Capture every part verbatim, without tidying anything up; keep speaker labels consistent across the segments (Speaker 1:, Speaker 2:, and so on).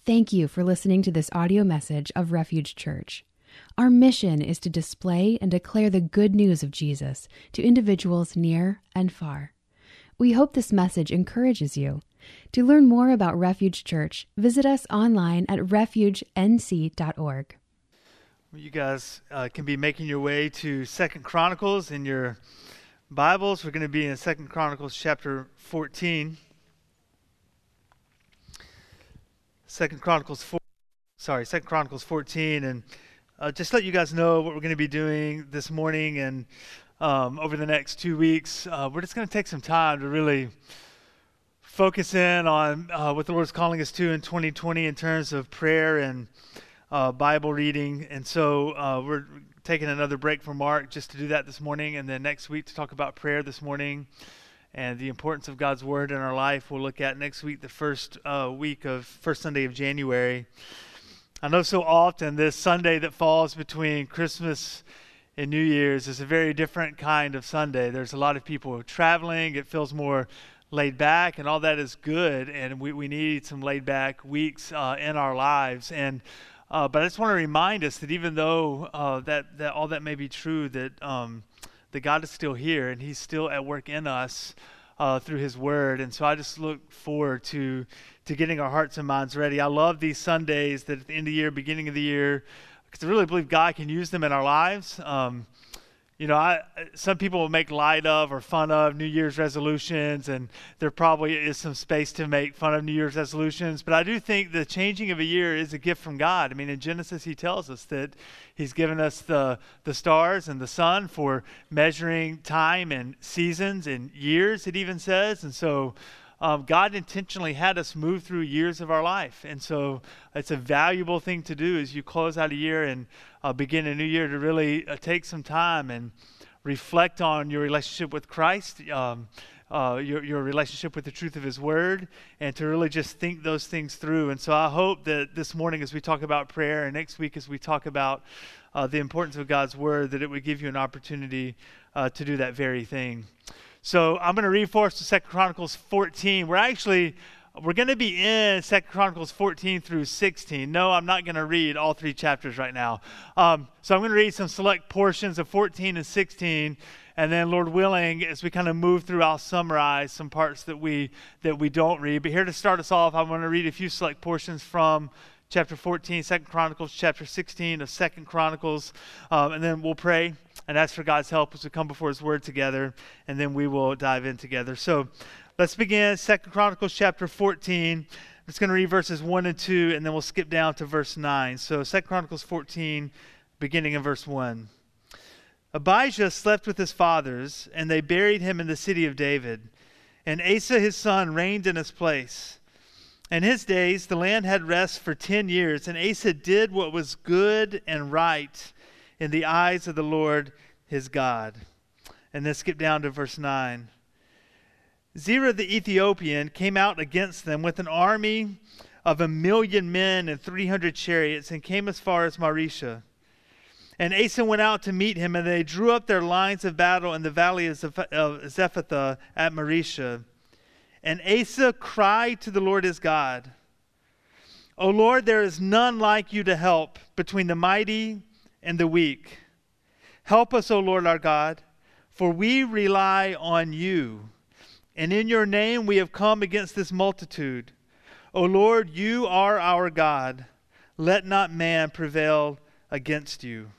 Speaker 1: Thank you for listening to this audio message of Refuge Church. Our mission is to display and declare the good news of Jesus to individuals near and far. We hope this message encourages you. To learn more about Refuge Church, visit us online at refuge n c dot org.
Speaker 2: You guys uh, can be making your way to Second Chronicles in your Bibles. We're going to be in Second Chronicles chapter fourteen. Second Chronicles four, sorry, Second Chronicles fourteen, and uh, just let you guys know what we're going to be doing this morning and um, over the next two weeks. Uh, we're just going to take some time to really focus in on uh, what the Lord's calling us to in twenty twenty in terms of prayer and uh, Bible reading. And so uh, we're taking another break from Mark just to do that this morning, and then next week to talk about prayer this morning and the importance of God's Word in our life. We'll look at next week, the first uh, week of, first Sunday of January. I know so often this Sunday that falls between Christmas and New Year's is a very different kind of Sunday. There's a lot of people traveling. It feels more laid back, and all that is good, and we, we need some laid back weeks uh, in our lives. And uh, but I just want to remind us that even though uh, that, that all that may be true, that um, that God is still here and He's still at work in us uh, through His Word. And so I just look forward to to getting our hearts and minds ready. I love these Sundays that at the end of the year, beginning of the year, because I really believe God can use them in our lives. Um, you know, I, some people will make light of or fun of New Year's resolutions, and there probably is some space to make fun of New Year's resolutions. But I do think the changing of a year is a gift from God. I mean, in Genesis, He tells us that He's given us the, the stars and the sun for measuring time and seasons and years, it even says. And so um, God intentionally had us move through years of our life. And so it's a valuable thing to do as you close out a year and uh, begin a new year, to really uh, take some time and reflect on your relationship with Christ, um, uh, your, your relationship with the truth of His Word, and to really just think those things through. And so I hope that this morning as we talk about prayer, and next week as we talk about uh, the importance of God's Word, that it would give you an opportunity uh, to do that very thing. So I'm going to read for us to Second Chronicles fourteen. We're actually, we're going to be in Second Chronicles fourteen through sixteen. No, I'm not going to read all three chapters right now. Um, so I'm going to read some select portions of fourteen and sixteen, and then Lord willing, as we kind of move through, I'll summarize some parts that we that we don't read. But here to start us off, I'm going to read a few select portions from chapter fourteen, Second Chronicles, chapter sixteen of Second Chronicles, um, and then we'll pray and ask for God's help as we come before His Word together, and then we will dive in together. So let's begin Second Chronicles chapter fourteen. I'm just going to read verses one and two, and then we'll skip down to verse nine. So Second Chronicles fourteen, beginning in verse one. Abijah slept with his fathers, and they buried him in the city of David. And Asa his son reigned in his place. In his days the land had rest for ten years, and Asa did what was good and right in the eyes of the Lord his God. And then skip down to verse nine. Zerah the Ethiopian came out against them with an army of a million men and three hundred chariots, and came as far as Marisha. And Asa went out to meet him, and they drew up their lines of battle in the valley of Zephathah at Marisha. And Asa cried to the Lord his God, O Lord, there is none like you to help between the mighty and the weak. Help us, O Lord our God, for we rely on you. And in your name we have come against this multitude. O Lord, you are our God. Let not man prevail against you.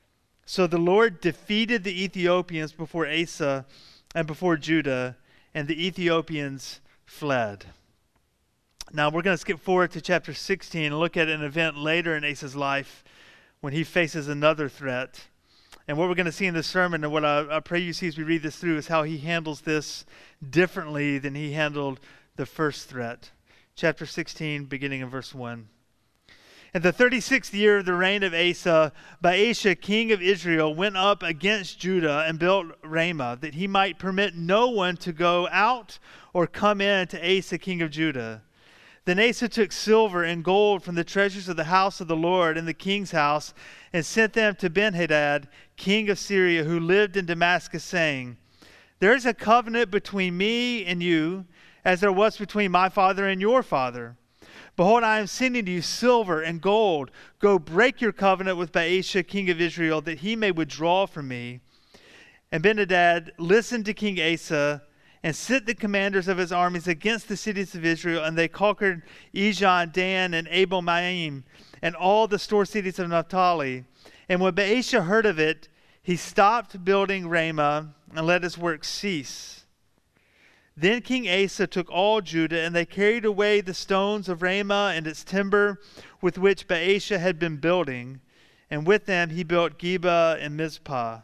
Speaker 2: So the Lord defeated the Ethiopians before Asa and before Judah, and the Ethiopians fled. Now we're going to skip forward to chapter sixteen and look at an event later in Asa's life when he faces another threat. And what we're going to see in this sermon, and what I, I pray you see as we read this through, is how he handles this differently than he handled the first threat. Chapter sixteen, beginning in verse one. In the thirty-sixth year of the reign of Asa, Baasha, king of Israel, went up against Judah and built Ramah, that he might permit no one to go out or come in to Asa, king of Judah. Then Asa took silver and gold from the treasures of the house of the Lord and the king's house, and sent them to Ben-Hadad, king of Syria, who lived in Damascus, saying, There is a covenant between me and you, as there was between my father and your father. Behold, I am sending to you silver and gold. Go break your covenant with Baasha, king of Israel, that he may withdraw from me. And Ben-Hadad listened to King Asa and sent the commanders of his armies against the cities of Israel, and they conquered Ijon, Dan, and Abel-maim, and all the store cities of Naphtali. And when Baasha heard of it, he stopped building Ramah and let his work cease. Then King Asa took all Judah, and they carried away the stones of Ramah and its timber with which Baasha had been building, and with them he built Geba and Mizpah.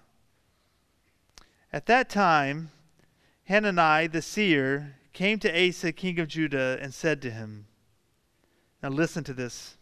Speaker 2: At that time, Hanani the seer came to Asa, king of Judah, and said to him, now listen to this.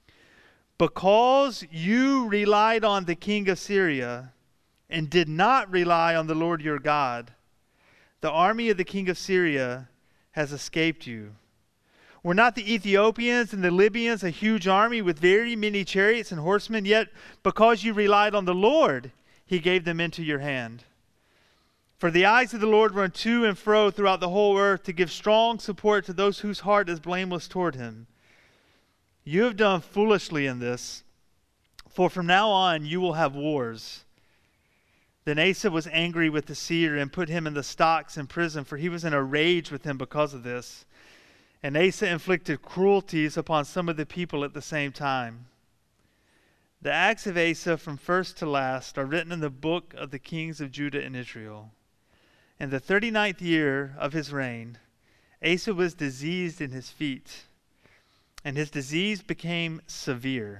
Speaker 2: Because you relied on the king of Syria and did not rely on the Lord your God, the army of the king of Syria has escaped you. Were not the Ethiopians and the Libyans a huge army with very many chariots and horsemen? Yet because you relied on the Lord, he gave them into your hand. For the eyes of the Lord run to and fro throughout the whole earth to give strong support to those whose heart is blameless toward him. You have done foolishly in this, for from now on you will have wars. Then Asa was angry with the seer and put him in the stocks in prison, for he was in a rage with him because of this. And Asa inflicted cruelties upon some of the people at the same time. The acts of Asa from first to last are written in the book of the kings of Judah and Israel. In the thirty-ninth year of his reign, Asa was diseased in his feet, and his disease became severe.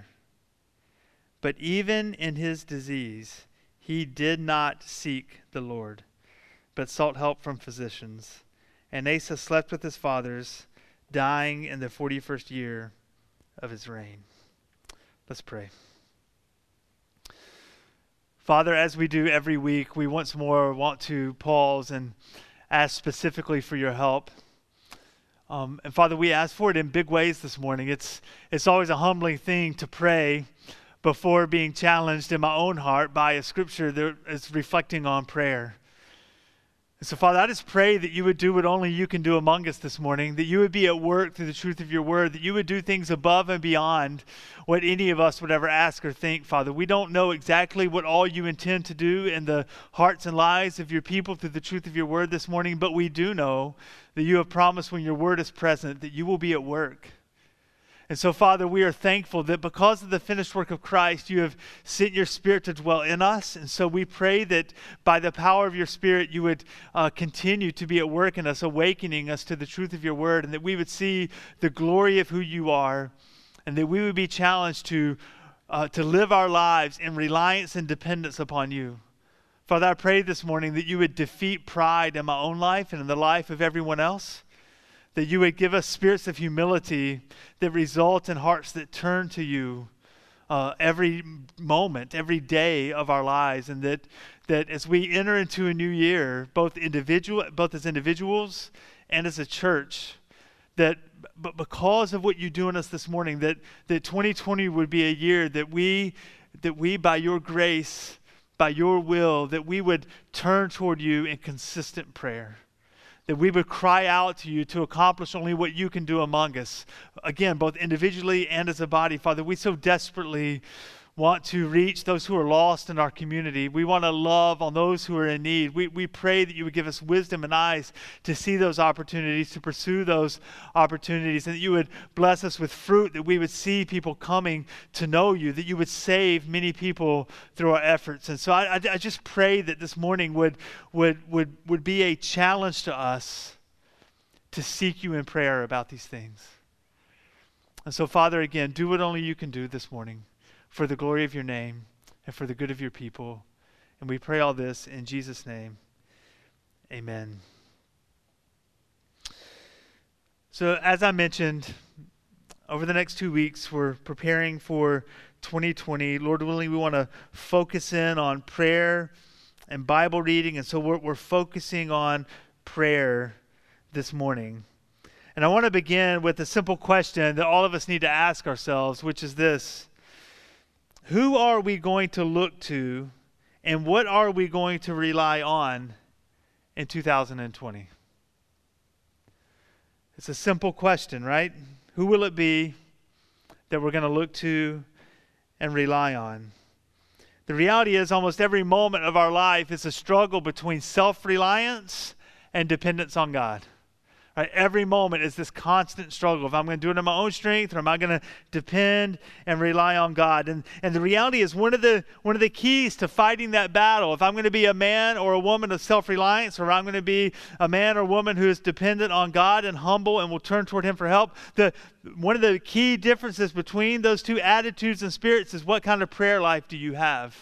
Speaker 2: But even in his disease, he did not seek the Lord, but sought help from physicians. And Asa slept with his fathers, dying in the forty-first year of his reign. Let's pray. Father, as we do every week, we once more want to pause and ask specifically for your help. Um, and Father, we ask for it in big ways this morning. It's it's always a humbling thing to pray before being challenged in my own heart by a scripture that is reflecting on prayer. And so, Father, I just pray that you would do what only you can do among us this morning, that you would be at work through the truth of your word, that you would do things above and beyond what any of us would ever ask or think, Father. We don't know exactly what all you intend to do in the hearts and lives of your people through the truth of your word this morning, but we do know that you have promised when your word is present that you will be at work. And so, Father, we are thankful that because of the finished work of Christ, you have sent your Spirit to dwell in us. And so we pray that by the power of your Spirit, you would uh, continue to be at work in us, awakening us to the truth of your word, and that we would see the glory of who you are, and that we would be challenged to, uh, to live our lives in reliance and dependence upon you. Father, I pray this morning that you would defeat pride in my own life and in the life of everyone else, that you would give us spirits of humility that result in hearts that turn to you uh, every moment, every day of our lives, and that that as we enter into a new year, both individual, both as individuals and as a church, that but because of what you do in us this morning, that that twenty twenty would be a year that we that we by your grace, by your will, that we would turn toward you in consistent prayer. That we would cry out to you to accomplish only what you can do among us. Again, both individually and as a body, Father, we so desperately want to reach those who are lost in our community. We want to love on those who are in need. We, we pray that you would give us wisdom and eyes to see those opportunities, to pursue those opportunities, and that you would bless us with fruit, that we would see people coming to know you, that you would save many people through our efforts. And so I, I, I just pray that this morning would, would, would, would be a challenge to us to seek you in prayer about these things. And so, Father, again, do what only you can do this morning, for the glory of your name and for the good of your people. And we pray all this in Jesus' name. Amen. So as I mentioned, over the next two weeks, we're preparing for twenty twenty. Lord willing, we want to focus in on prayer and Bible reading. And so we're, we're focusing on prayer this morning. And I want to begin with a simple question that all of us need to ask ourselves, which is this: who are we going to look to, and what are we going to rely on in two thousand twenty? It's a simple question, right? Who will it be that we're going to look to and rely on? The reality is almost every moment of our life is a struggle between self-reliance and dependence on God. Right? Every moment is this constant struggle. If I'm going to do it in my own strength, or am I going to depend and rely on God? And and the reality is one of the one of the keys to fighting that battle, if I'm going to be a man or a woman of self-reliance, or I'm going to be a man or woman who is dependent on God and humble and will turn toward Him for help, the one of the key differences between those two attitudes and spirits is what kind of prayer life do you have?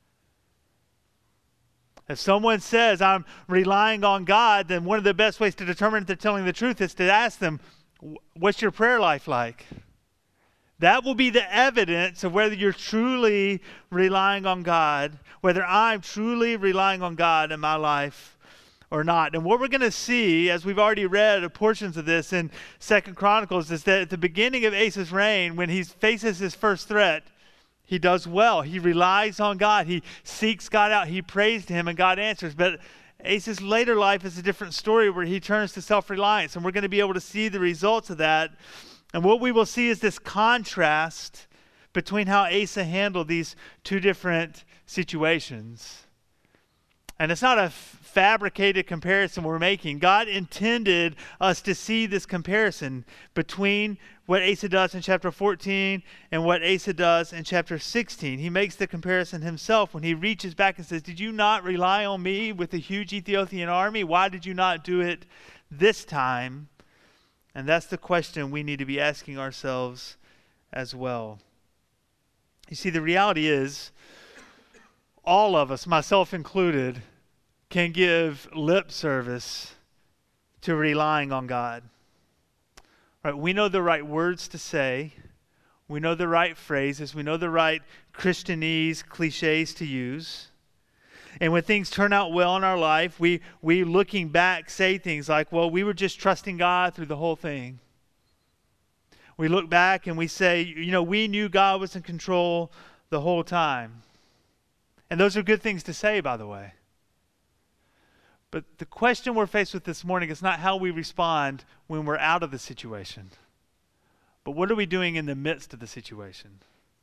Speaker 2: If someone says, I'm relying on God, then one of the best ways to determine if they're telling the truth is to ask them, what's your prayer life like? That will be the evidence of whether you're truly relying on God, whether I'm truly relying on God in my life or not. And what we're going to see, as we've already read portions of this in Second Chronicles, is that at the beginning of Asa's reign, when he faces his first threat, he does well. He relies on God. He seeks God out. He prays to Him, and God answers. But Asa's later life is a different story where he turns to self-reliance, and we're going to be able to see the results of that. And what we will see is this contrast between how Asa handled these two different situations. And it's not a f- fabricated comparison we're making. God intended us to see this comparison between what Asa does in chapter fourteen and what Asa does in chapter sixteen. He makes the comparison himself when he reaches back and says, did you not rely on me with a huge Ethiopian army? Why did you not do it this time? And that's the question we need to be asking ourselves as well. You see, the reality is, all of us, myself included, can give lip service to relying on God. Right? We know the right words to say. We know the right phrases. We know the right Christianese cliches to use. And when things turn out well in our life, we, we looking back say things like, well, we were just trusting God through the whole thing. We look back and we say, you know, we knew God was in control the whole time. And those are good things to say, by the way. But the question we're faced with this morning is not how we respond when we're out of the situation, but what are we doing in the midst of the situation?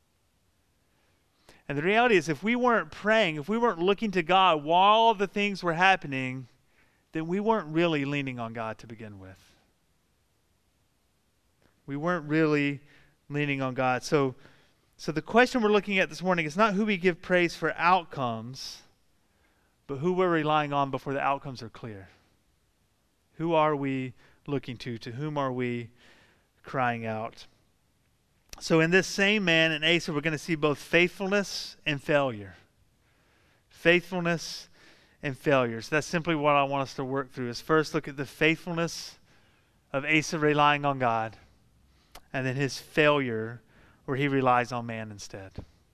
Speaker 2: And the reality is, if we weren't praying, if we weren't looking to God while the things were happening, then we weren't really leaning on God to begin with. We weren't really leaning on God. So, so the question we're looking at this morning is not who we give praise for outcomes, but who we're relying on before the outcomes are clear. Who are we looking to? To whom are we crying out? So in this same man in Asa, we're going to see both faithfulness and failure. Faithfulness and failure. So that's simply what I want us to work through, is first look at the faithfulness of Asa relying on God, and then his failure where he relies on man instead.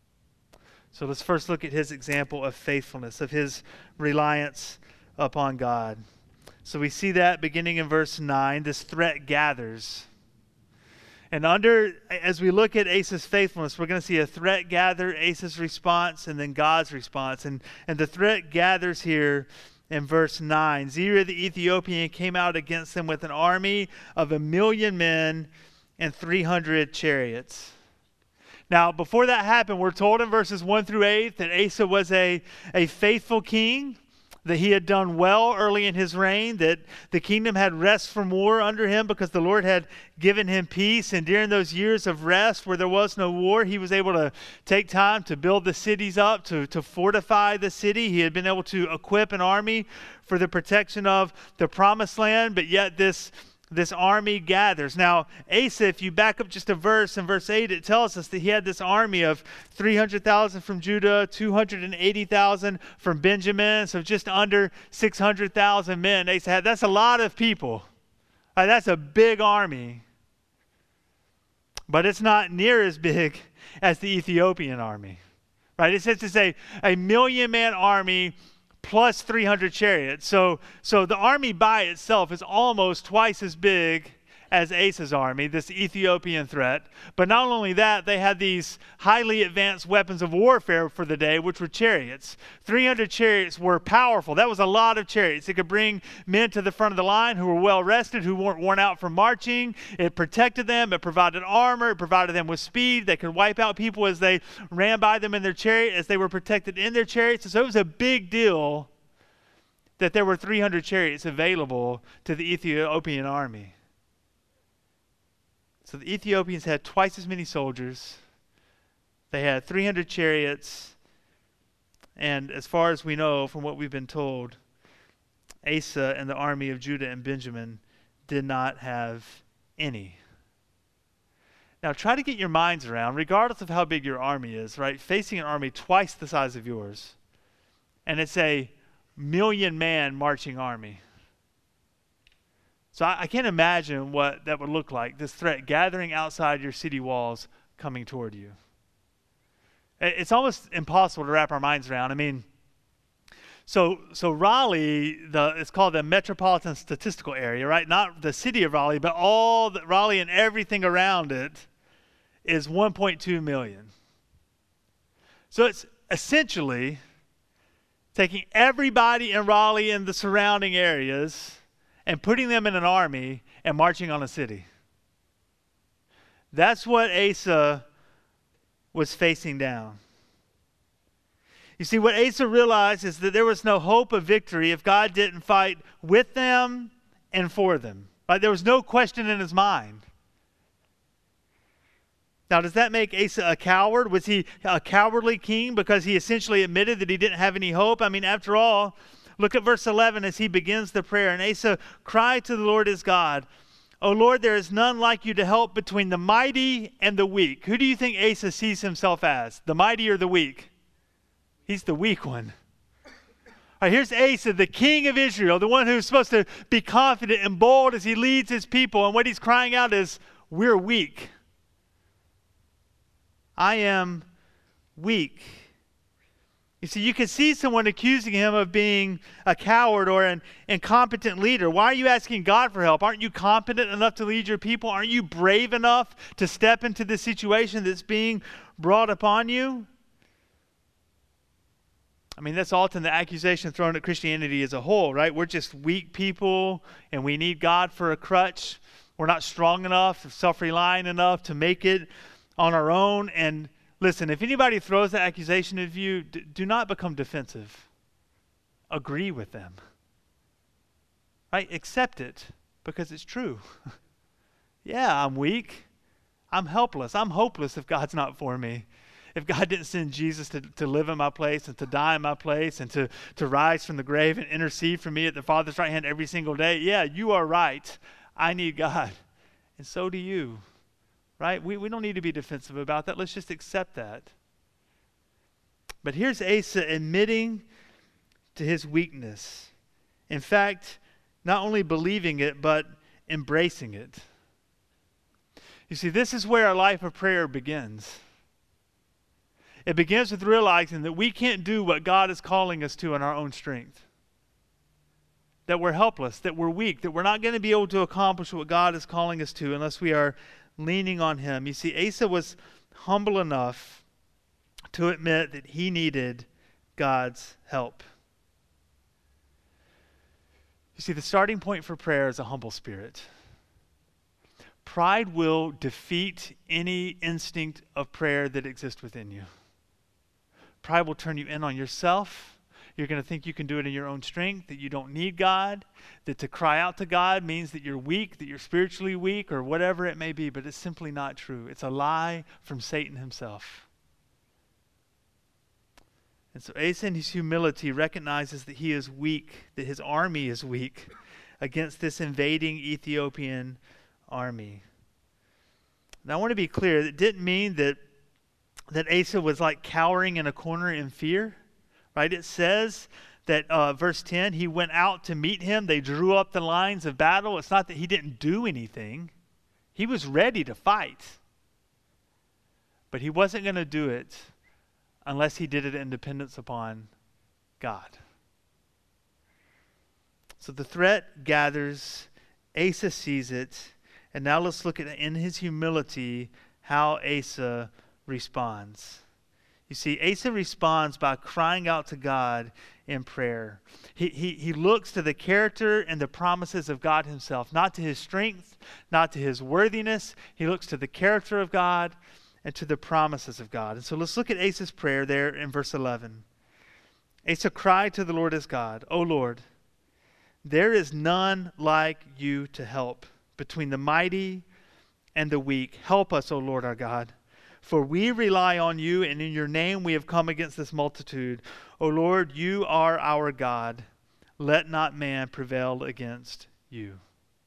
Speaker 2: So let's first look at his example of faithfulness, of his reliance upon God. So we see that beginning in verse nine, this threat gathers. And under, as we look at Asa's faithfulness, we're going to see a threat gather, Asa's response, and then God's response. And, and the threat gathers here in verse nine. Zerah the Ethiopian came out against them with an army of a million men and three hundred chariots. Now, before that happened, we're told in verses one through eight that Asa was a, a faithful king, that he had done well early in his reign, that the kingdom had rest from war under him because the Lord had given him peace. And during those years of rest where there was no war, he was able to take time to build the cities up, to, to fortify the city. He had been able to equip an army for the protection of the promised land, but yet this This army gathers. Now, Asa, if you back up just a verse, in verse eight, it tells us that he had this army of three hundred thousand from Judah, two hundred eighty thousand from Benjamin, so just under six hundred thousand men Asa had. That's a lot of people. Uh, that's a big army. But it's not near as big as the Ethiopian army. Right? It says to say a million-man army plus three hundred chariots. So, so the army by itself is almost twice as big as Asa's army, this Ethiopian threat. But not only that, they had these highly advanced weapons of warfare for the day, which were chariots. three hundred chariots were powerful. That was a lot of chariots. It could bring men to the front of the line who were well rested, who weren't worn out from marching. It protected them. It provided armor. It provided them with speed. They could wipe out people as they ran by them in their chariot, as they were protected in their chariots. And so it was a big deal that there were three hundred chariots available to the Ethiopian army. So the Ethiopians had twice as many soldiers. They had three hundred chariots. And as far as we know from what we've been told, Asa and the army of Judah and Benjamin did not have any. Now try to get your minds around, regardless of how big your army is, right? Facing an army twice the size of yours. And it's a million man marching army. So I, I can't imagine what that would look like, this threat gathering outside your city walls coming toward you. It, it's almost impossible to wrap our minds around. I mean, so so Raleigh, the it's called the Metropolitan Statistical Area, right? Not the city of Raleigh, but all the, Raleigh and everything around it is one point two million. So it's essentially taking everybody in Raleigh and the surrounding areas and putting them in an army and marching on a city. That's what Asa was facing down. You see, what Asa realized is that there was no hope of victory if God didn't fight with them and for them. Right? There was no question in his mind. Now, does that make Asa a coward? Was he a cowardly king because he essentially admitted that he didn't have any hope? I mean, after all, look at verse eleven as he begins the prayer. And Asa cried to the Lord his God, "O Lord, there is none like you to help between the mighty and the weak." Who do you think Asa sees himself as? The mighty or the weak? He's the weak one. All right, here's Asa, the king of Israel, the one who's supposed to be confident and bold as he leads his people. And what he's crying out is, we're weak. I am weak. You see, you could see someone accusing him of being a coward or an incompetent leader. Why are you asking God for help? Aren't you competent enough to lead your people? Aren't you brave enough to step into the situation that's being brought upon you? I mean, that's often the accusation thrown at Christianity as a whole, right? We're just weak people and we need God for a crutch. We're not strong enough, self-reliant enough to make it on our own. And listen, if anybody throws that accusation at you, d- do not become defensive. Agree with them. Right? Accept it because it's true. Yeah, I'm weak. I'm helpless. I'm hopeless if God's not for me. If God didn't send Jesus to, to live in my place and to die in my place and to, to rise from the grave and intercede for me at the Father's right hand every single day, yeah, you are right. I need God. And so do you. Right? We, we don't need to be defensive about that. Let's just accept that. But here's Asa admitting to his weakness. In fact, not only believing it, but embracing it. You see, this is where our life of prayer begins. It begins with realizing that we can't do what God is calling us to in our own strength. That we're helpless, that we're weak, that we're not going to be able to accomplish what God is calling us to unless we are leaning on him. You see, Asa was humble enough to admit that he needed God's help. You see, the starting point for prayer is a humble spirit. Pride will defeat any instinct of prayer that exists within you. Pride will turn you in on yourself. You're going to think you can do it in your own strength, that you don't need God, that to cry out to God means that you're weak, that you're spiritually weak, or whatever it may be, but it's simply not true. It's a lie from Satan himself. And so Asa in his humility recognizes that he is weak, that his army is weak against this invading Ethiopian army. Now I want to be clear, that didn't mean that that Asa was like cowering in a corner in fear, right? It says that uh, verse ten, he went out to meet him. They drew up the lines of battle. It's not that he didn't do anything. He was ready to fight. But he wasn't going to do it unless he did it in dependence upon God. So the threat gathers. Asa sees it. And now let's look at, in his humility, how Asa responds. You see, Asa responds by crying out to God in prayer. He, he, he looks to the character and the promises of God himself, not to his strength, not to his worthiness. He looks to the character of God and to the promises of God. And so let's look at Asa's prayer there in verse eleven. Asa cried to the Lord his God, O Lord, there is none like you to help between the mighty and the weak. Help us, O Lord our God. For we rely on you, and in your name we have come against this multitude. O Lord, you are our God. Let not man prevail against you.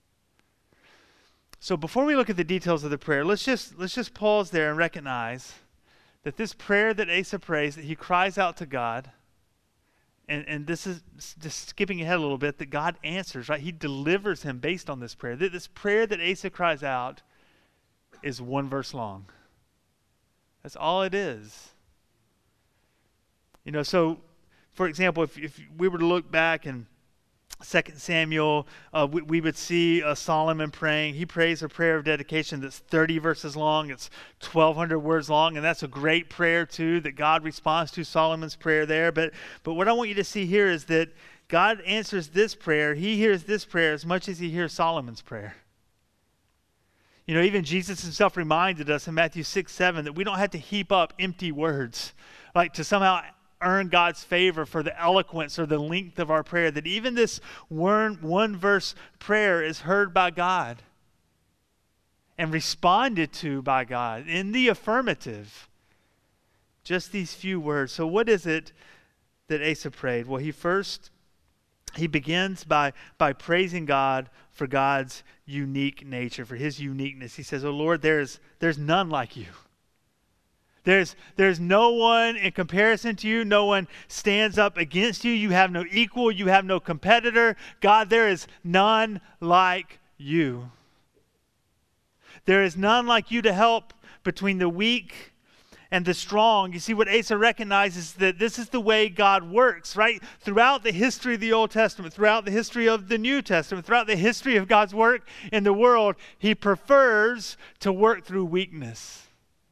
Speaker 2: So before we look at the details of the prayer, let's just let's just pause there and recognize that this prayer that Asa prays, that he cries out to God, and, and this is just skipping ahead a little bit, that God answers, right? He delivers him based on this prayer. This prayer that Asa cries out is one verse long. That's all it is. You know, so, for example, if, if we were to look back in Second Samuel, uh, we, we would see uh, Solomon praying. He prays a prayer of dedication that's thirty verses long. It's twelve hundred words long, and that's a great prayer, too, that God responds to Solomon's prayer there. But, but what I want you to see here is that God answers this prayer. He hears this prayer as much as he hears Solomon's prayer. You know, even Jesus himself reminded us in Matthew six, seven that we don't have to heap up empty words, like to somehow earn God's favor for the eloquence or the length of our prayer, that even this one, one verse prayer is heard by God and responded to by God in the affirmative. Just these few words. So what is it that Asa prayed? Well, he first, he begins by, by praising God for God's unique nature, for his uniqueness. He says, oh Lord, there's, there's none like you. There's, there's no one in comparison to you. No one stands up against you. You have no equal. You have no competitor. God, there is none like you. There is none like you to help between the weak and the strong. You see, what Asa recognizes, that this is the way God works, right? Throughout the history of the Old Testament, throughout the history of the New Testament, throughout the history of God's work in the world, he prefers to work through weakness.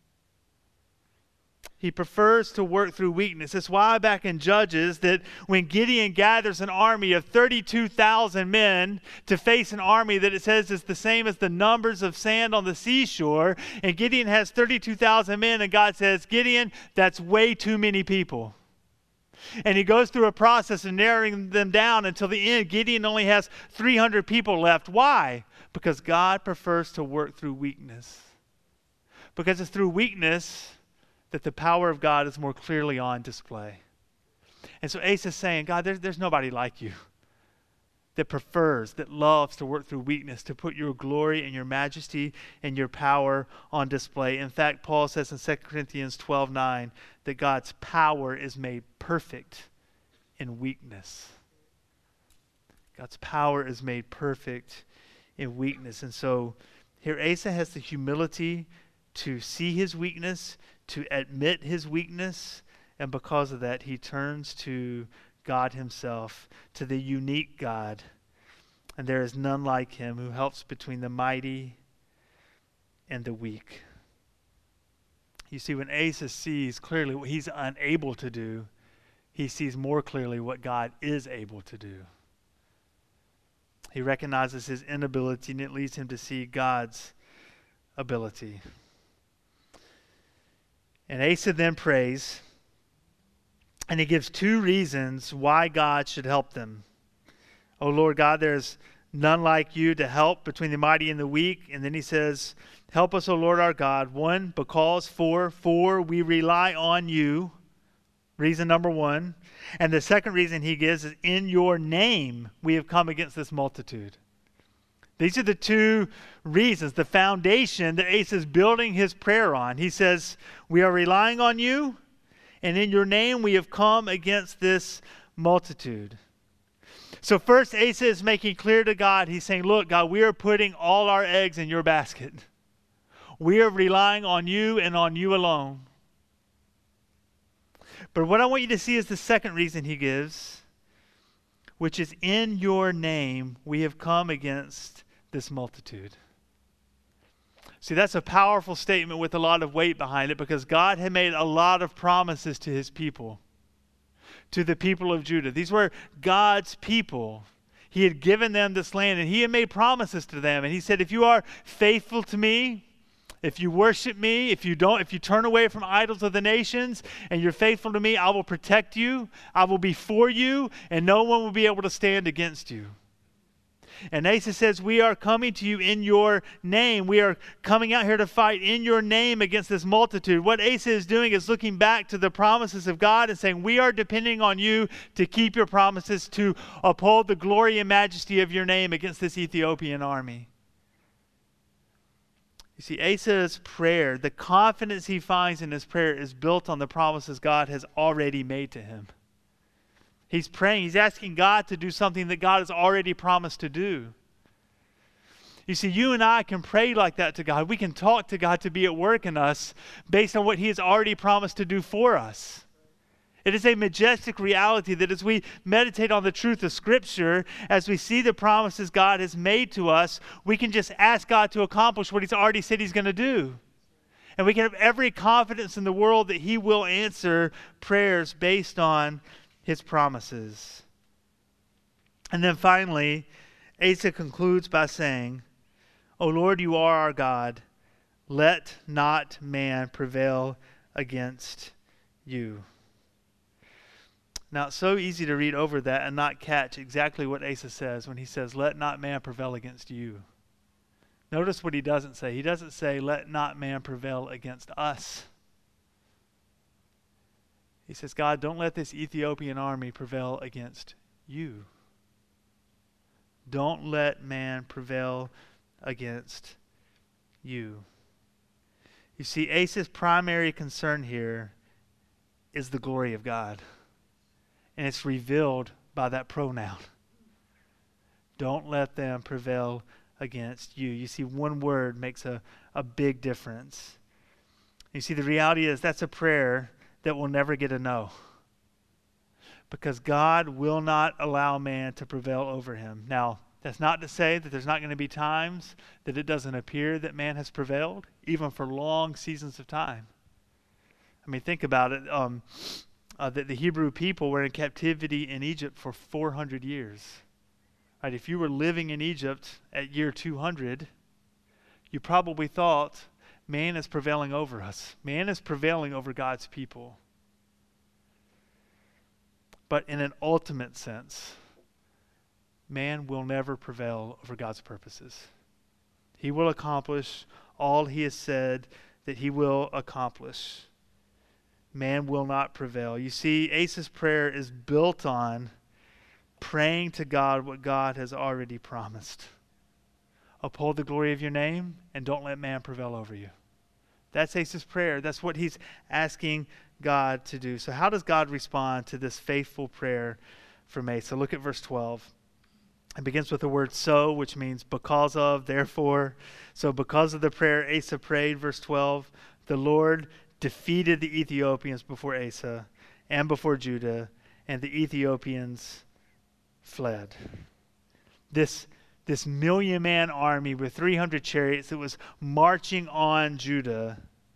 Speaker 2: He prefers to work through weakness. That's why back in Judges, that when Gideon gathers an army of thirty-two thousand men to face an army that it says is the same as the numbers of sand on the seashore, and Gideon has thirty-two thousand men, and God says, Gideon, that's way too many people. And he goes through a process of narrowing them down until the end. Gideon only has three hundred people left. Why? Because God prefers to work through weakness. Because it's through weakness that the power of God is more clearly on display. And so Asa is saying, God, there's, there's nobody like you that prefers, that loves to work through weakness, to put your glory and your majesty and your power on display. In fact, Paul says in Second Corinthians twelve nine that God's power is made perfect in weakness. God's power is made perfect in weakness. And so here Asa has the humility to see his weakness, to admit his weakness, and because of that, he turns to God himself, to the unique God. And there is none like him who helps between the mighty and the weak. You see, when Asa sees clearly what he's unable to do, he sees more clearly what God is able to do. He recognizes his inability, and it leads him to see God's ability. And Asa then prays, and he gives two reasons why God should help them. Oh Lord God, there's none like you to help between the mighty and the weak. And then he says, help us, O Lord our God. One, because, for, for we rely on you. Reason number one. And the second reason he gives is, in your name we have come against this multitude. These are the two reasons, the foundation that Asa is building his prayer on. He says, we are relying on you, and in your name we have come against this multitude. So first, Asa is making clear to God, he's saying, look, God, we are putting all our eggs in your basket. We are relying on you and on you alone. But what I want you to see is the second reason he gives, which is, in your name we have come against this multitude. See, that's a powerful statement with a lot of weight behind it, because God had made a lot of promises to his people, to the people of Judah. These were God's people. He had given them this land, and he had made promises to them. And he said, if you are faithful to me, if you worship me, if you don't, if you turn away from idols of the nations and you're faithful to me, I will protect you. I will be for you, and no one will be able to stand against you. And Asa says, we are coming to you in your name. We are coming out here to fight in your name against this multitude. What Asa is doing is looking back to the promises of God and saying, we are depending on you to keep your promises, to uphold the glory and majesty of your name against this Ethiopian army. You see, Asa's prayer, the confidence he finds in his prayer, is built on the promises God has already made to him. He's praying, he's asking God to do something that God has already promised to do. You see, you and I can pray like that to God. We can talk to God to be at work in us based on what he has already promised to do for us. It is a majestic reality that as we meditate on the truth of Scripture, as we see the promises God has made to us, we can just ask God to accomplish what he's already said he's going to do. And we can have every confidence in the world that he will answer prayers based on his promises. And then finally, Asa concludes by saying, O Lord, you are our God. Let not man prevail against you. Now, it's so easy to read over that and not catch exactly what Asa says when he says, let not man prevail against you. Notice what he doesn't say. He doesn't say, let not man prevail against us. He says, God, don't let this Ethiopian army prevail against you. Don't let man prevail against you. You see, Asa's primary concern here is the glory of God. And it's revealed by that pronoun. Don't let them prevail against you. You see, one word makes a, a big difference. You see, the reality is that's a prayer that will never get a no. Because God will not allow man to prevail over him. Now, that's not to say that there's not going to be times that it doesn't appear that man has prevailed, even for long seasons of time. I mean, think about it. Um, uh, that the Hebrew people were in captivity in Egypt for four hundred years. Right? If you were living in Egypt at year two hundred, you probably thought, man is prevailing over us. Man is prevailing over God's people. But in an ultimate sense, man will never prevail over God's purposes. He will accomplish all he has said that he will accomplish. Man will not prevail. You see, Asa's prayer is built on praying to God what God has already promised. Uphold the glory of your name and don't let man prevail over you. That's Asa's prayer. That's what he's asking God to do. So how does God respond to this faithful prayer from Asa? Look at verse twelve. It begins with the word so, which means because of, therefore. So because of the prayer Asa prayed, verse twelve, the Lord defeated the Ethiopians before Asa and before Judah, and the Ethiopians fled. This, this million-man army with three hundred chariots that was marching on Judah,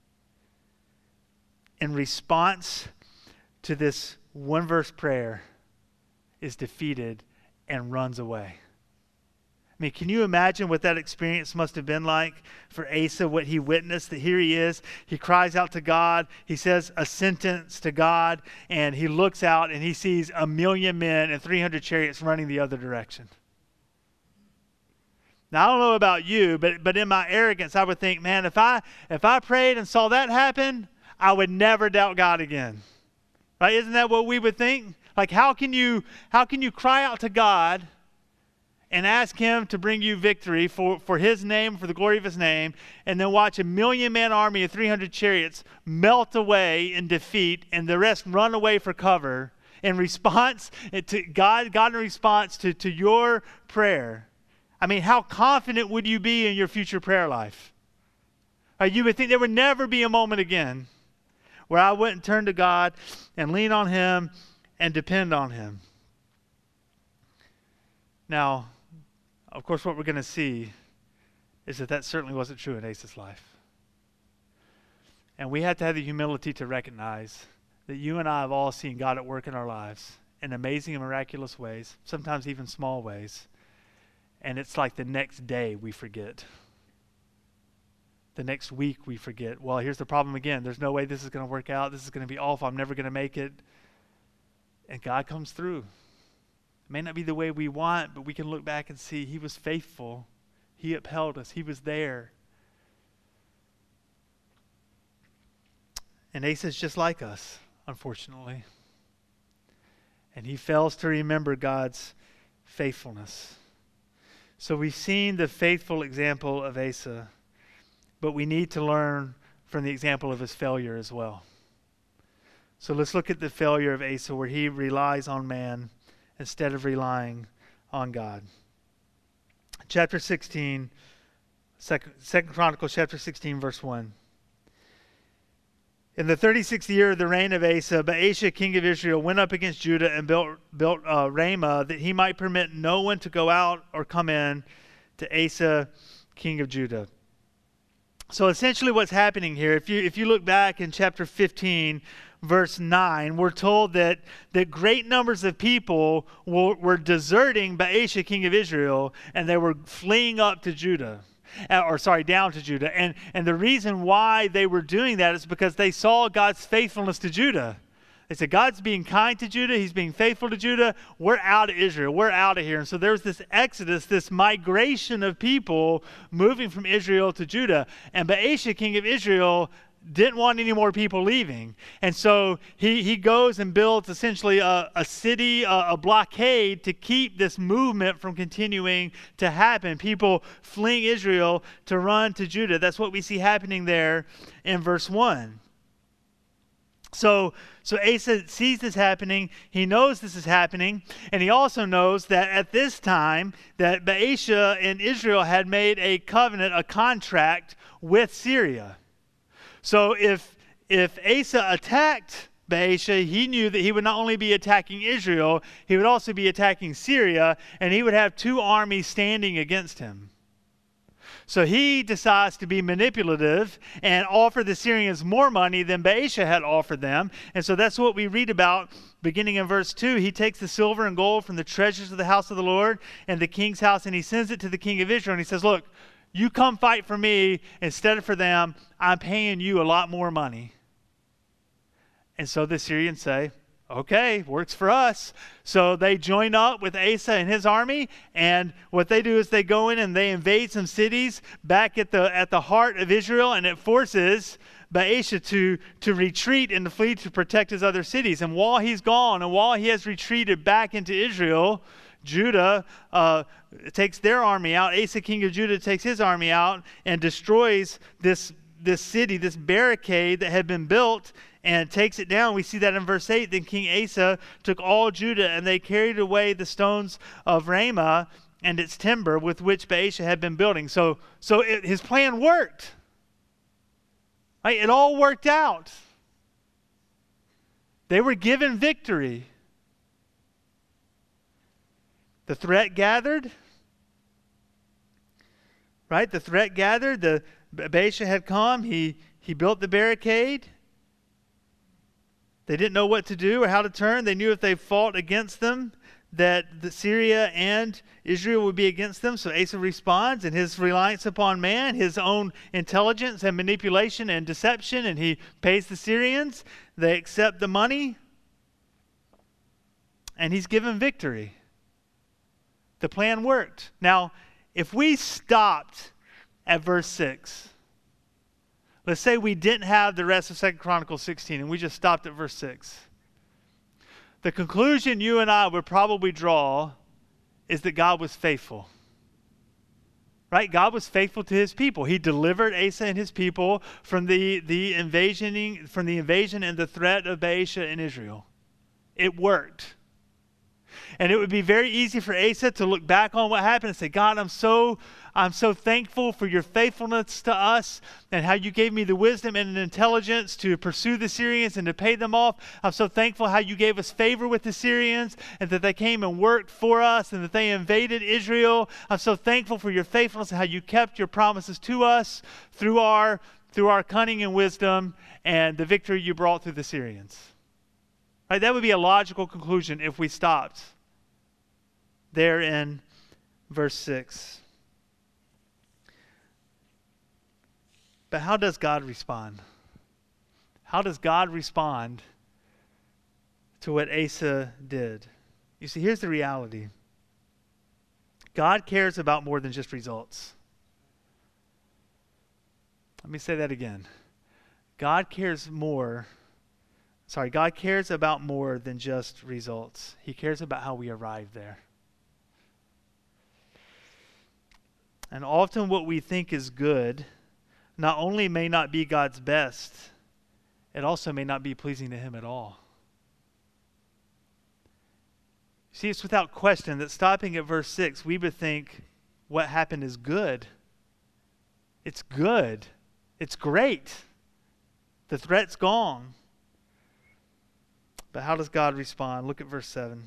Speaker 2: in response to this one-verse prayer, is defeated and runs away. I mean, can you imagine what that experience must have been like for Asa, what he witnessed? That here he is, he cries out to God, he says a sentence to God, and he looks out and he sees a million men and three hundred chariots running the other direction. Now, I don't know about you, but but in my arrogance, I would think, man, if I if I prayed and saw that happen, I would never doubt God again. Right? Isn't that what we would think? Like, how can you how can you cry out to God and ask him to bring you victory for, for his name, for the glory of his name, and then watch a million-man army of three hundred chariots melt away in defeat and the rest run away for cover in response to God, God in response to, to your prayer? I mean, how confident would you be in your future prayer life? Or you would think there would never be a moment again where I wouldn't turn to God and lean on him and depend on him. Now, of course, what we're going to see is that that certainly wasn't true in Asa's life. And we have to have the humility to recognize that you and I have all seen God at work in our lives in amazing and miraculous ways, sometimes even small ways. And it's like the next day we forget. The next week we forget. Well, here's the problem again. There's no way this is going to work out. This is going to be awful. I'm never going to make it. And God comes through. It may not be the way we want, but we can look back and see he was faithful. He upheld us. He was there. And Asa is just like us, unfortunately. And he fails to remember God's faithfulness. So we've seen the faithful example of Asa, but we need to learn from the example of his failure as well. So let's look at the failure of Asa, where he relies on man instead of relying on God. Chapter sixteen, Second, Second Chronicles chapter sixteen, verse one. In the thirty-sixth year of the reign of Asa, Baasha, king of Israel, went up against Judah and built, built uh, Ramah, that he might permit no one to go out or come in to Asa, king of Judah. So essentially what's happening here, if you if you look back in chapter fifteen, verse nine, we're told that, that great numbers of people were, were deserting Baasha, king of Israel, and they were fleeing up to Judah. Or sorry, down to Judah. And, and the reason why they were doing that is because they saw God's faithfulness to Judah. They said, God's being kind to Judah. He's being faithful to Judah. We're out of Israel. We're out of here. And so there's this exodus, this migration of people moving from Israel to Judah. And Baasha, king of Israel, didn't want any more people leaving. And so he, he goes and builds essentially a, a city, a, a blockade to keep this movement from continuing to happen. People fleeing Israel to run to Judah. That's what we see happening there in verse one. So, so Asa sees this happening. He knows this is happening. And he also knows that at this time that Baasha and Israel had made a covenant, a contract with Syria. So if if Asa attacked Baasha, he knew that he would not only be attacking Israel, he would also be attacking Syria, and he would have two armies standing against him. So he decides to be manipulative and offer the Syrians more money than Baasha had offered them. And so that's what we read about beginning in verse two. He takes the silver and gold from the treasures of the house of the Lord and the king's house, and he sends it to the king of Israel. And he says, look, you come fight for me instead of for them. I'm paying you a lot more money. And so the Syrians say, okay, works for us. So they join up with Asa and his army, and what they do is they go in and they invade some cities back at the at the heart of Israel, and it forces Baasha to, to retreat and to flee to protect his other cities. And while he's gone, and while he has retreated back into Israel, Judah uh, takes their army out. Asa, king of Judah, takes his army out and destroys this, this city, this barricade that had been built, and takes it down. We see that in verse eight. Then King Asa took all Judah, and they carried away the stones of Ramah and its timber with which Baasha had been building. So, so it, his plan worked. Right? It all worked out. They were given victory. The threat gathered, right? The threat gathered. The Baasha had come. He he built the barricade. They didn't know what to do or how to turn. They knew if they fought against them, that the Syria and Israel would be against them. So Asa responds, and his reliance upon man, his own intelligence and manipulation and deception, and he pays the Syrians. They accept the money, and he's given victory. The plan worked. Now, if we stopped at verse six, let's say we didn't have the rest of Second Chronicles sixteen and we just stopped at verse six. The conclusion you and I would probably draw is that God was faithful. Right? God was faithful to his people. He delivered Asa and his people from the, the invasion, from the invasion and the threat of Baasha in Israel. It worked. And it would be very easy for Asa to look back on what happened and say, God, I'm so I'm so thankful for your faithfulness to us and how you gave me the wisdom and the intelligence to pursue the Syrians and to pay them off. I'm so thankful how you gave us favor with the Syrians and that they came and worked for us and that they invaded Israel. I'm so thankful for your faithfulness and how you kept your promises to us through our through our cunning and wisdom and the victory you brought through the Syrians. Right, that would be a logical conclusion if we stopped there in verse six. But how does God respond? How does God respond to what Asa did? You see, here's the reality. God cares about more than just results. Let me say that again. God cares more, sorry, God cares about more than just results. He cares about how we arrive there. And often what we think is good not only may not be God's best, it also may not be pleasing to him at all. See, it's without question that stopping at verse six, we would think what happened is good. It's good. It's great. The threat's gone. But how does God respond? Look at verse seven.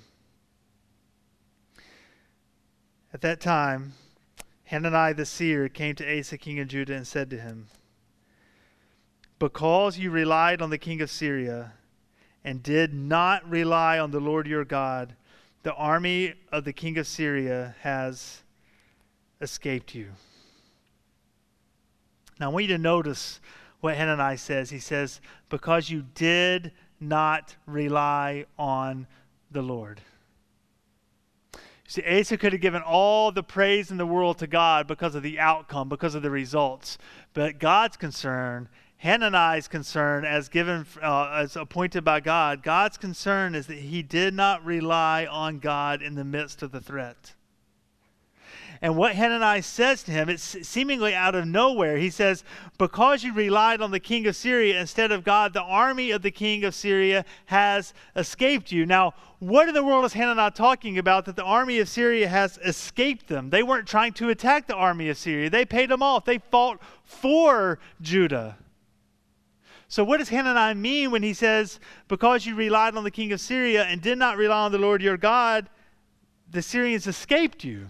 Speaker 2: At that time, Hanani the seer came to Asa king of Judah and said to him, because you relied on the king of Syria and did not rely on the Lord your God, the army of the king of Syria has escaped you. Now I want you to notice what Hanani says. He says, because you did not rely on the Lord. See, Asa could have given all the praise in the world to God because of the outcome, because of the results. But God's concern, Hanani's concern, as given, uh, as appointed by God, God's concern is that he did not rely on God in the midst of the threat. And what Hanani says to him, it's seemingly out of nowhere. He says, because you relied on the king of Syria instead of God, the army of the king of Syria has escaped you. Now, what in the world is Hanani talking about that the army of Syria has escaped them? They weren't trying to attack the army of Syria. They paid them off. They fought for Judah. So what does Hanani mean when he says, because you relied on the king of Syria and did not rely on the Lord your God, the Syrians escaped you?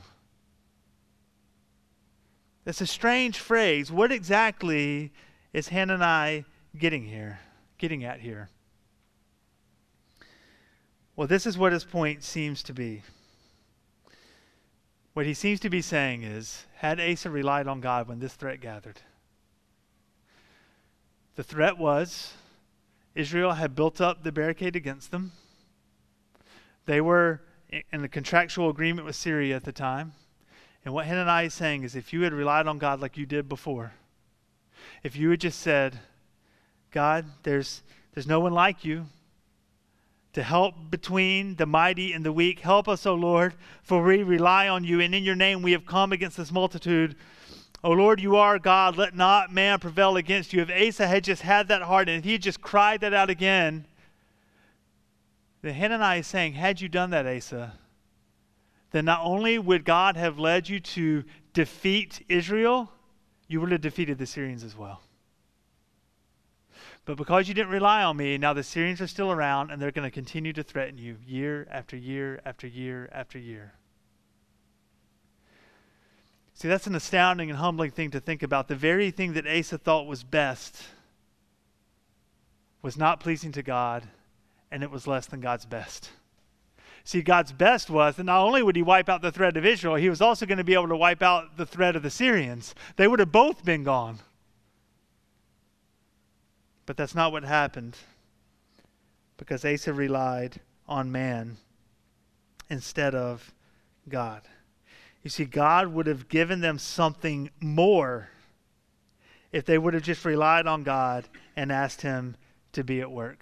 Speaker 2: That's a strange phrase. What exactly is Hanani getting here, getting at here? Well, this is what his point seems to be. What he seems to be saying is, had Asa relied on God when this threat gathered? The threat was Israel had built up the barricade against them. They were in a contractual agreement with Syria at the time. And what Hanani is saying is, if you had relied on God like you did before, if you had just said, God, there's there's no one like you to help between the mighty and the weak. Help us, O Lord, for we rely on you, and in your name we have come against this multitude. O Lord, you are God. Let not man prevail against you. If Asa had just had that heart, and if he had just cried that out again, then Hanani is saying, had you done that, Asa, then not only would God have led you to defeat Israel, you would have defeated the Syrians as well. But because you didn't rely on me, now the Syrians are still around and they're going to continue to threaten you year after year after year after year. See, that's an astounding and humbling thing to think about. The very thing that Asa thought was best was not pleasing to God, and it was less than God's best. See, God's best was that not only would he wipe out the threat of Israel, he was also going to be able to wipe out the threat of the Syrians. They would have both been gone. But that's not what happened, because Asa relied on man instead of God. You see, God would have given them something more if they would have just relied on God and asked him to be at work.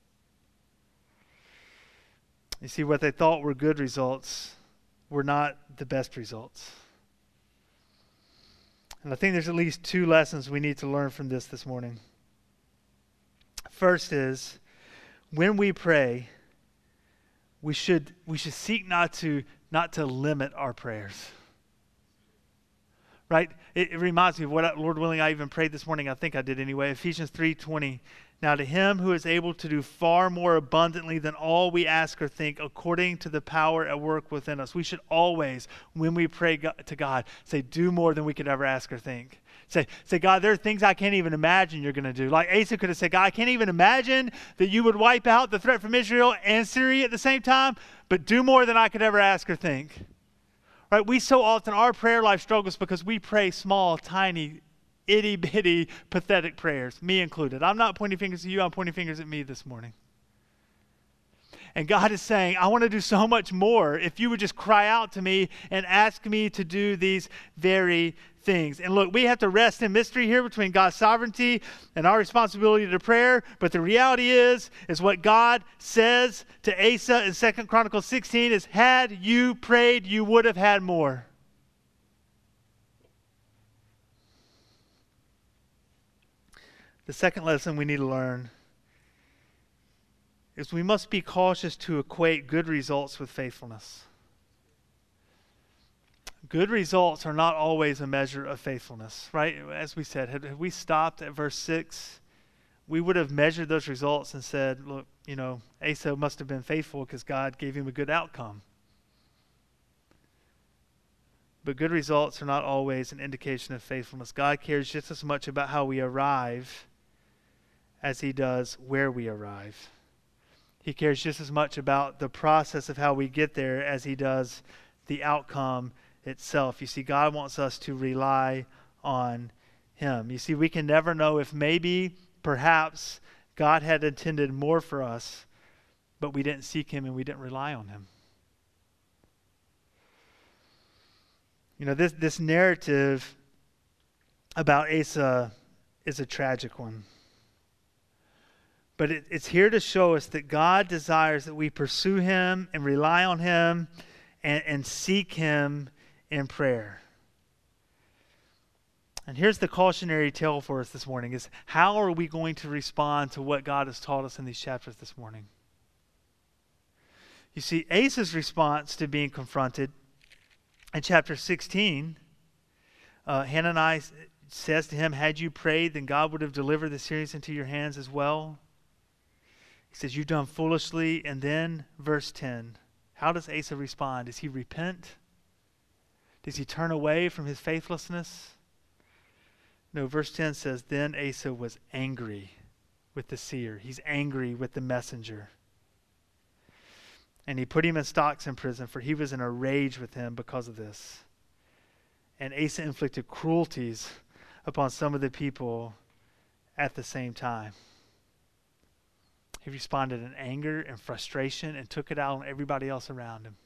Speaker 2: You see, what they thought were good results were not the best results. And I think there's at least two lessons we need to learn from this this morning. First is, when we pray, we should we should seek not to not to limit our prayers. Right? It, it reminds me of what, I, Lord willing, I even prayed this morning. I think I did anyway. Ephesians three twenty. Now to him who is able to do far more abundantly than all we ask or think, according to the power at work within us. We should always, when we pray God, to God, say, do more than we could ever ask or think. Say, say, God, there are things I can't even imagine you're going to do. Like Asa could have said, God, I can't even imagine that you would wipe out the threat from Israel and Syria at the same time, but do more than I could ever ask or think. Right? We so often, our prayer life struggles because we pray small, tiny, itty-bitty, pathetic prayers, me included. I'm not pointing fingers at you, I'm pointing fingers at me this morning. And God is saying, I want to do so much more if you would just cry out to me and ask me to do these very things. And look, we have to rest in mystery here between God's sovereignty and our responsibility to prayer. But the reality is, is what God says to Asa in Second Chronicles sixteen is, had you prayed, you would have had more. The second lesson we need to learn is we must be cautious to equate good results with faithfulness. Good results are not always a measure of faithfulness, right? As we said, had, had we stopped at verse six, we would have measured those results and said, look, you know, Asa must have been faithful because God gave him a good outcome. But good results are not always an indication of faithfulness. God cares just as much about how we arrive as he does where we arrive. He cares just as much about the process of how we get there as he does the outcome itself. You see, God wants us to rely on him. You see, we can never know if maybe, perhaps, God had intended more for us, but we didn't seek him and we didn't rely on him. You know, this, this narrative about Asa is a tragic one. But it, it's here to show us that God desires that we pursue him and rely on him and, and seek him in prayer. And here's the cautionary tale for us this morning is, how are we going to respond to what God has taught us in these chapters this morning? You see, Asa's response to being confronted in chapter sixteen, uh, Hananiah says to him, had you prayed, then God would have delivered the Syrians into your hands as well. He says, you've done foolishly. And then verse ten, how does Asa respond? Does he repent? Does he turn away from his faithlessness? No, verse ten says, then Asa was angry with the seer. He's angry with the messenger. And he put him in stocks in prison, for he was in a rage with him because of this. And Asa inflicted cruelties upon some of the people at the same time. He responded in anger and frustration and took it out on everybody else around him.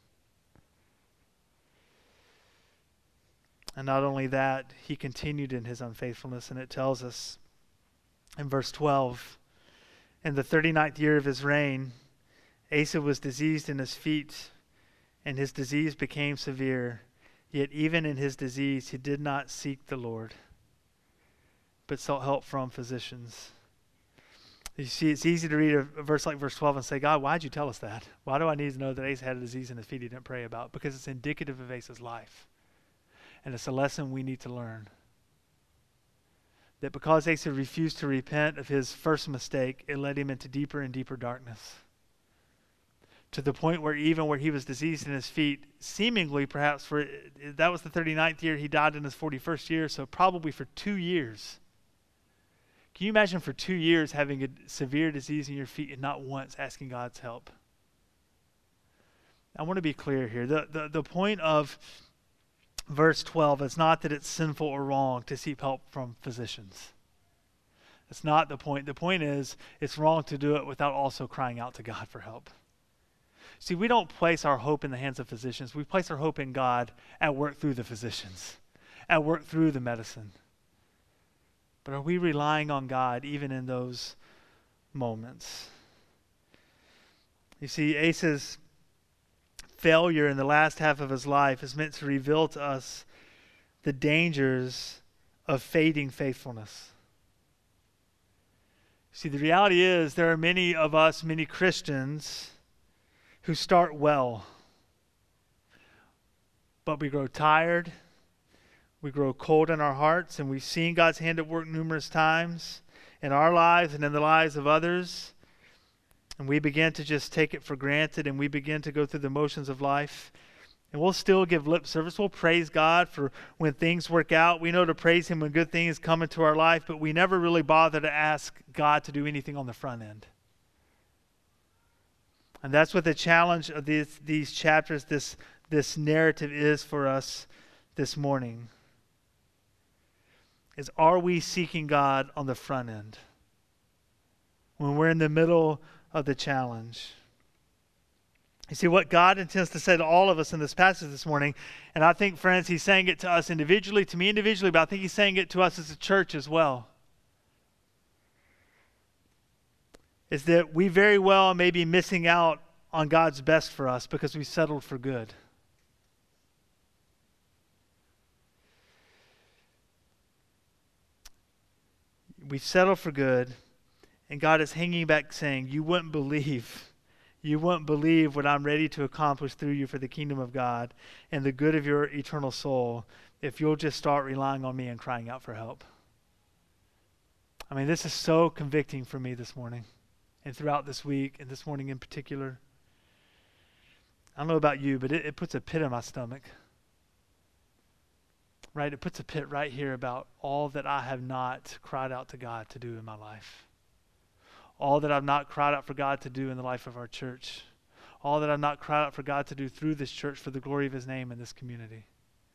Speaker 2: And not only that, he continued in his unfaithfulness, and it tells us in verse twelve, in the thirty-ninth year of his reign, Asa was diseased in his feet, and his disease became severe. Yet even in his disease, he did not seek the Lord, but sought help from physicians. You see, it's easy to read a, a verse like verse twelve and say, God, why'd you tell us that? Why do I need to know that Asa had a disease in his feet he didn't pray about? Because it's indicative of Asa's life. And it's a lesson we need to learn. That because Asa refused to repent of his first mistake, it led him into deeper and deeper darkness. To the point where even where he was diseased in his feet, seemingly perhaps for, that was the thirty-ninth year, he died in his forty-first year, so probably for two years. Can you imagine for two years having a severe disease in your feet and not once asking God's help? I want to be clear here. The, the, the point of verse twelve is not that it's sinful or wrong to seek help from physicians. That's not the point. The point is it's wrong to do it without also crying out to God for help. See, we don't place our hope in the hands of physicians. We place our hope in God at work through the physicians, at work through the medicine. But are we relying on God even in those moments? You see, Asa's failure in the last half of his life is meant to reveal to us the dangers of fading faithfulness. See, the reality is there are many of us, many Christians, who start well, but we grow tired, we grow cold in our hearts, and we've seen God's hand at work numerous times in our lives and in the lives of others, and we begin to just take it for granted, and we begin to go through the motions of life. And we'll still give lip service. We'll praise God for when things work out. We know to praise Him when good things come into our life, but we never really bother to ask God to do anything on the front end. And that's what the challenge of these, these chapters, this, this narrative is for us this morning. Is, are we seeking God on the front end when we're in the middle of the challenge? You see, what God intends to say to all of us in this passage this morning, and I think, friends, He's saying it to us individually, to me individually, but I think He's saying it to us as a church as well, is that we very well may be missing out on God's best for us because we settled for good. We settled for good, and God is hanging back saying, you wouldn't believe You won't believe what I'm ready to accomplish through you for the kingdom of God and the good of your eternal soul if you'll just start relying on me and crying out for help. I mean, this is so convicting for me this morning and throughout this week and this morning in particular. I don't know about you, but it, it puts a pit in my stomach. Right? It puts a pit right here about all that I have not cried out to God to do in my life. All that I've not cried out for God to do in the life of our church. All that I've not cried out for God to do through this church for the glory of His name in this community.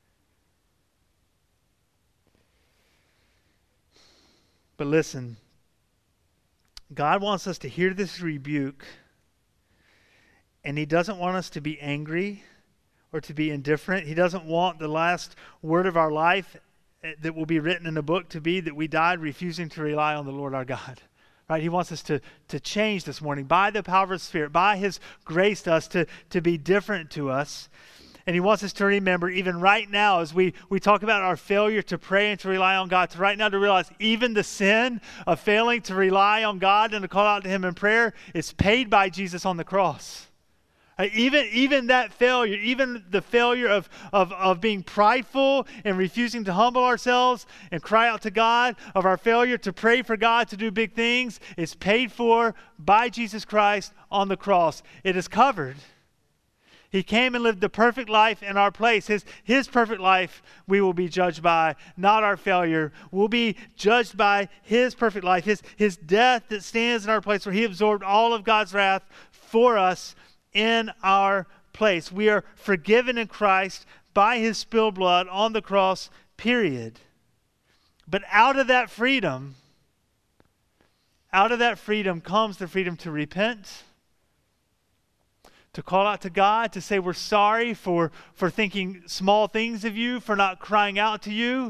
Speaker 2: But listen, God wants us to hear this rebuke, and He doesn't want us to be angry or to be indifferent. He doesn't want the last word of our life that will be written in the book to be that we died refusing to rely on the Lord our God. Right? He wants us to, to change this morning by the power of His Spirit, by His grace to us, to, to be different to us. And He wants us to remember, even right now, as we, we talk about our failure to pray and to rely on God, to right now to realize even the sin of failing to rely on God and to call out to Him in prayer is paid by Jesus on the cross. Uh, even, even that failure, even the failure of, of, of being prideful and refusing to humble ourselves and cry out to God, of our failure to pray for God to do big things, is paid for by Jesus Christ on the cross. It is covered. He came and lived the perfect life in our place. His, his perfect life we will be judged by, not our failure. We'll be judged by His perfect life, His, his death that stands in our place, where He absorbed all of God's wrath for us in our place. We are forgiven in Christ by His spilled blood on the cross, period. But out of that freedom, out of that freedom comes the freedom to repent, to call out to God, to say we're sorry for, for thinking small things of You, for not crying out to You.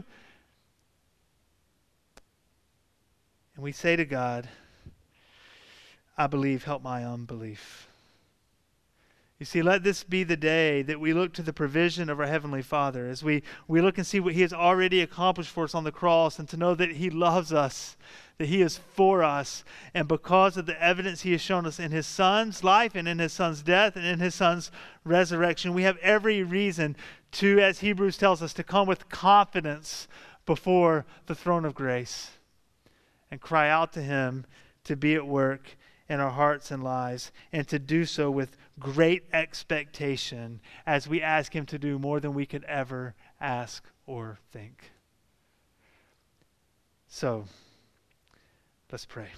Speaker 2: And we say to God, I believe, help my unbelief. You see, let this be the day that we look to the provision of our Heavenly Father, as we, we look and see what He has already accomplished for us on the cross, and to know that He loves us, that He is for us, and because of the evidence He has shown us in His Son's life and in His Son's death and in His Son's resurrection, we have every reason to, as Hebrews tells us, to come with confidence before the throne of grace and cry out to Him to be at work in our hearts and lives, and to do so with great expectation as we ask Him to do more than we could ever ask or think. So, let's pray.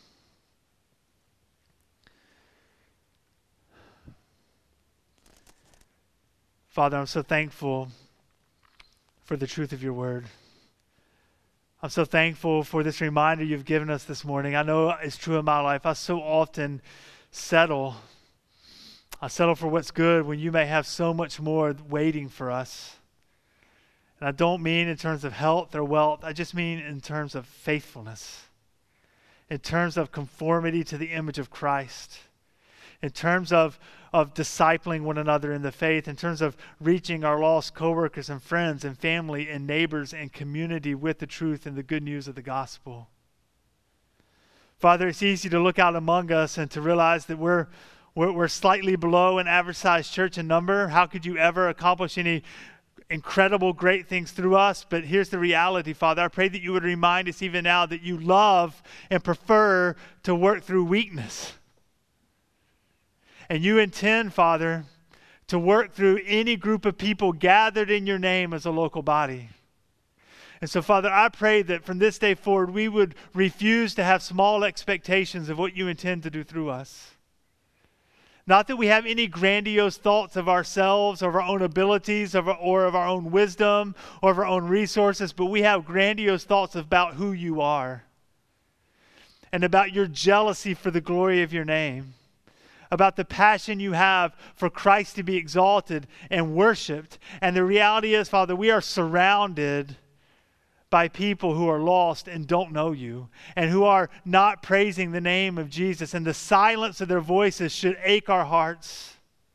Speaker 2: Father, I'm so thankful for the truth of Your word. I'm so thankful for this reminder You've given us this morning. I know it's true in my life. I so often settle. I settle for what's good when You may have so much more waiting for us. And I don't mean in terms of health or wealth. I just mean in terms of faithfulness. In terms of conformity to the image of Christ. In terms of, of discipling one another in the faith. In terms of reaching our lost coworkers and friends and family and neighbors and community with the truth and the good news of the gospel. Father, it's easy to look out among us and to realize that we're we're, we're slightly below an average sized church in number. How could you ever accomplish any incredible, great things through us? But here's the reality, Father. I pray that you would remind us even now that you love and prefer to work through weakness. And you intend, Father, to work through any group of people gathered in your name as a local body. And so, Father, I pray that from this day forward, we would refuse to have small expectations of what you intend to do through us. Not that we have any grandiose thoughts of ourselves, of our own abilities, of our, or of our own wisdom, or of our own resources, but we have grandiose thoughts about who you are and about your jealousy for the glory of your name, about the passion you have for Christ to be exalted and worshiped. And the reality is, Father, we are surrounded by people who are lost and don't know you, and who are not praising the name of Jesus, and the silence of their voices should ache our hearts.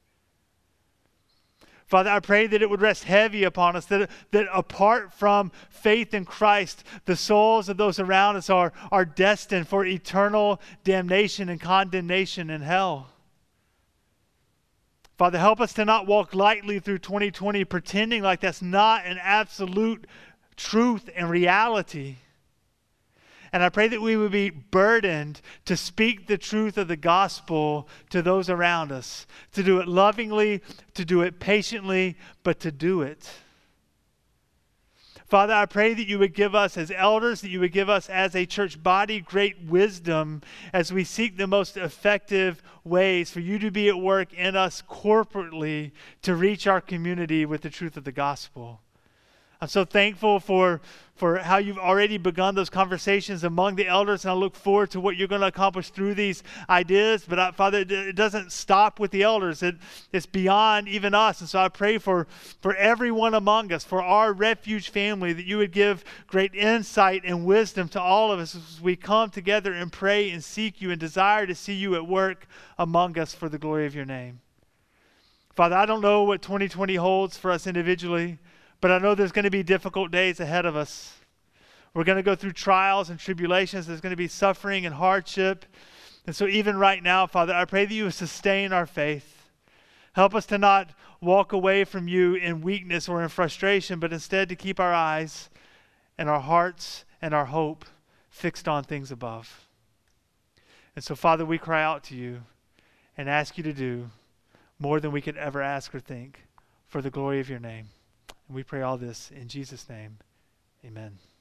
Speaker 2: Father, I pray that it would rest heavy upon us, that, that apart from faith in Christ, the souls of those around us are, are destined for eternal damnation and condemnation in hell. Father, help us to not walk lightly through twenty twenty pretending like that's not an absolute truth and reality. And I pray that we would be burdened to speak the truth of the gospel to those around us, to do it lovingly, to do it patiently, but to do it. Father, I pray that you would give us as elders, that you would give us as a church body great wisdom as we seek the most effective ways for you to be at work in us corporately to reach our community with the truth of the gospel. I'm so thankful for, for how you've already begun those conversations among the elders, and I look forward to what you're going to accomplish through these ideas. But I, Father, it, it doesn't stop with the elders. It, it's beyond even us. And so I pray for, for everyone among us, for our Refuge family, that you would give great insight and wisdom to all of us as we come together and pray and seek you and desire to see you at work among us for the glory of your name. Father, I don't know what twenty twenty holds for us individually, but I know there's going to be difficult days ahead of us. We're going to go through trials and tribulations. There's going to be suffering and hardship. And so even right now, Father, I pray that you would sustain our faith. Help us to not walk away from you in weakness or in frustration, but instead to keep our eyes and our hearts and our hope fixed on things above. And so, Father, we cry out to you and ask you to do more than we could ever ask or think for the glory of your name. And we pray all this in Jesus' name. Amen.